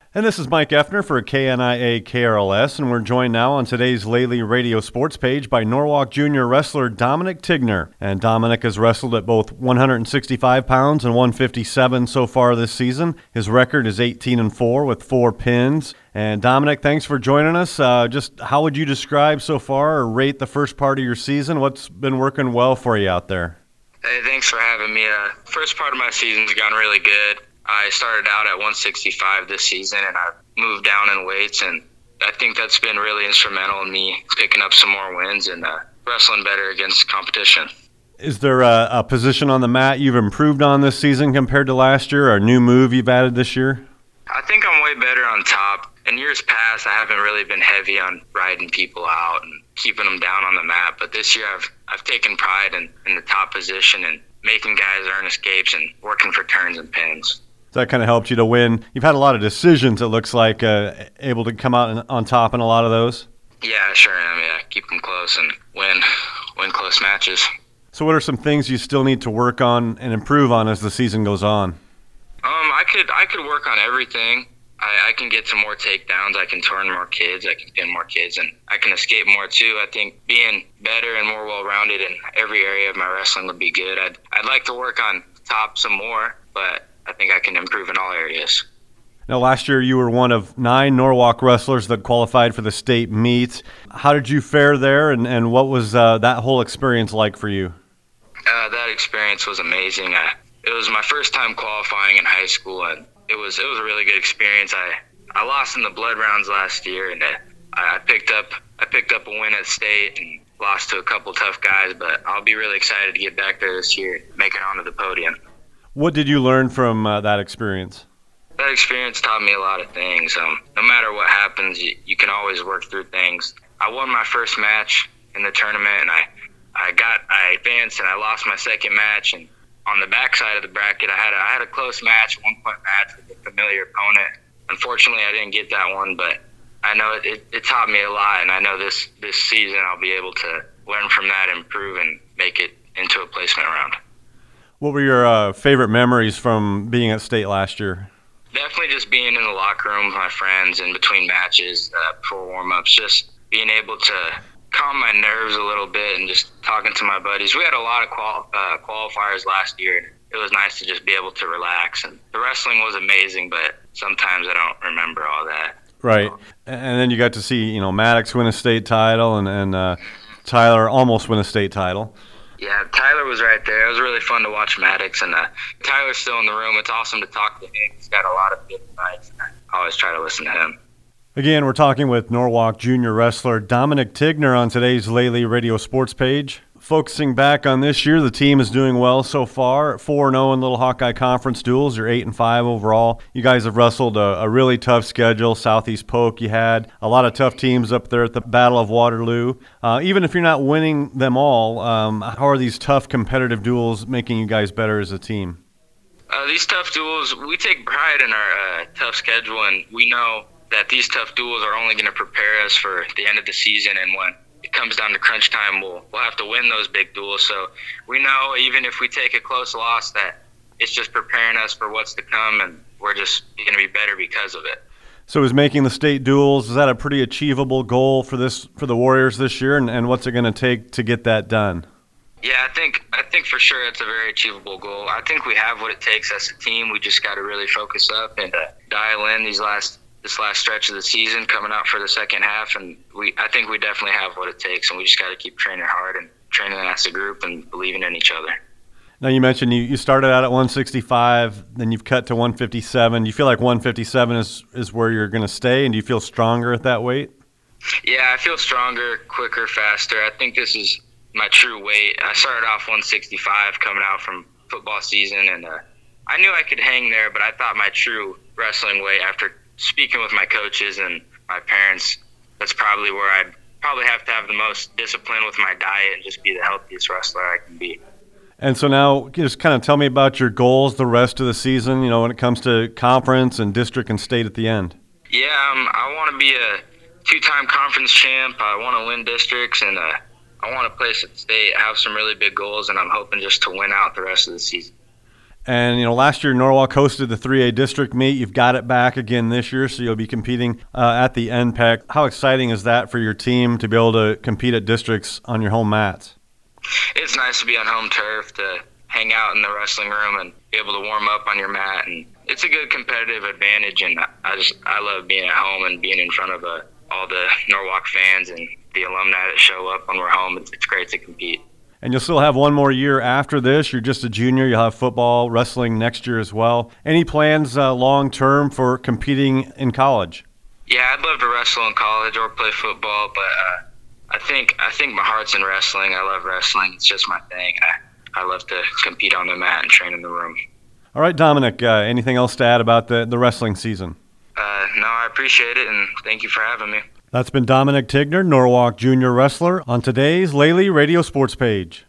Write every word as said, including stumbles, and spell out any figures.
And this is Mike Effner for K N I A K R L S, and we're joined now on today's Lely Radio Sports page by Norwalk Junior wrestler Dominic Tigner. And Dominic has wrestled at both one sixty-five pounds and one fifty-seven so far this season. His record is eighteen and four with four pins. And Dominic, thanks for joining us. Uh, just how would you describe so far or rate the first part of your season? What's been working well for you out there? Hey, thanks for having me. Uh, first part of my season's gone really good. I started out at one sixty-five this season, and I've moved down in weights, and I think that's been really instrumental in me picking up some more wins and uh, wrestling better against competition. Is there a, a position on the mat you've improved on this season compared to last year, or a new move you've added this year? I think I'm way better on top. In years past, I haven't really been heavy on riding people out and keeping them down on the mat, but this year I've I've taken pride in, in the top position and making guys earn escapes and working for turns and pins. So that kind of helped you to win. You've had a lot of decisions, it looks like, uh, able to come out on top in a lot of those? Yeah, I sure am, yeah. Keep them close and win, win close matches. So what are some things you still need to work on and improve on as the season goes on? Um, I could I could work on everything. I, I can get some more takedowns. I can turn more kids. I can pin more kids, and I can escape more too. I think being better and more well-rounded in every area of my wrestling would be good. I'd I'd like to work on top some more, but I think I can improve in all areas. Now, last year you were one of nine Norwalk wrestlers that qualified for the state meet. How did you fare there, and, and what was uh, that whole experience like for you? Uh, that experience was amazing. I, it was my first time qualifying in high school, and it was it was a really good experience. I, I lost in the blood rounds last year, and I, I picked up I picked up a win at state and lost to a couple tough guys. But I'll be really excited to get back there this year, make it onto the podium. What did you learn from uh, that experience? That experience taught me a lot of things. Um, no matter what happens, you, you can always work through things. I won my first match in the tournament, and I, I got I advanced, and I lost my second match. And on the back side of the bracket, I had a, I had a close match, one point match with a familiar opponent. Unfortunately, I didn't get that one, but I know it, it, it taught me a lot, and I know this this season I'll be able to learn from that, improve, and make it into a placement round. What were your uh, favorite memories from being at state last year? Definitely just being in the locker room with my friends in between matches, uh, before warm-ups, just being able to calm my nerves a little bit and just talking to my buddies. We had a lot of qual- uh, qualifiers last year. It was nice to just be able to relax. And the wrestling was amazing, but sometimes I don't remember all that. Right. And then you got to see, you know, Maddox win a state title and, and uh, Tyler almost win a state title. Yeah, Tyler was right there. It was really fun to watch Maddox, and uh, Tyler's still in the room. It's awesome to talk to him. He's got a lot of good advice, and I always try to listen to him. Again, we're talking with Norwalk Junior wrestler Dominic Tigner on today's Lely Radio Sports page. Focusing back on this year, the team is doing well so far. four and oh in Little Hawkeye Conference duels. You're eight and five overall. You guys have wrestled a, a really tough schedule. Southeast Polk, you had a lot of tough teams up there at the Battle of Waterloo. Uh, even if you're not winning them all, um, how are these tough competitive duels making you guys better as a team? Uh, these tough duels, we take pride in our uh, tough schedule, and we know that these tough duels are only going to prepare us for the end of the season, and when it comes down to crunch time, we'll we'll have to win those big duels. So we know even if we take a close loss, that it's just preparing us for what's to come, and we're just going to be better because of it. So is making the state duels, is that a pretty achievable goal for this for the Warriors this year, and, and what's it going to take to get that done? Yeah, I think I think for sure it's a very achievable goal. I think we have what it takes as a team. We just got to really focus up and uh, dial in these last this last stretch of the season, coming out for the second half, and we I think we definitely have what it takes, and we just got to keep training hard and training as a group and believing in each other. Now, you mentioned you, you started out at one sixty-five, then you've cut to one fifty-seven. Do you feel like one fifty-seven is, is where you're going to stay, and do you feel stronger at that weight? Yeah, I feel stronger, quicker, faster. I think this is my true weight. I started off one sixty-five coming out from football season, and uh, I knew I could hang there, but I thought my true wrestling weight, after speaking with my coaches and my parents, that's probably where I'd probably have to have the most discipline with my diet and just be the healthiest wrestler I can be. And so now just kind of tell me about your goals the rest of the season, you know, when it comes to conference and district and state at the end. Yeah, um, I want to be a two-time conference champ. I want to win districts, and uh, I want to place at state. I have some really big goals, and I'm hoping just to win out the rest of the season. And, you know, last year Norwalk hosted the three A district meet. You've got it back again this year, so you'll be competing uh, at the N P E C. How exciting is that for your team to be able to compete at districts on your home mats? It's nice to be on home turf, to hang out in the wrestling room and be able to warm up on your mat. And it's a good competitive advantage, and I just I love being at home and being in front of uh, all the Norwalk fans and the alumni that show up when we're home. It's, it's great to compete. And you'll still have one more year after this. You're just a junior. You'll have football, wrestling next year as well. Any plans uh, long-term for competing in college? Yeah, I'd love to wrestle in college or play football, but uh, I think I think my heart's in wrestling. I love wrestling. It's just my thing. I, I love to compete on the mat and train in the room. All right, Dominic, uh, anything else to add about the, the wrestling season? Uh, no, I appreciate it, and thank you for having me. That's been Dominic Tigner, Norwalk Junior Wrestler, on today's Lely Radio Sports Page.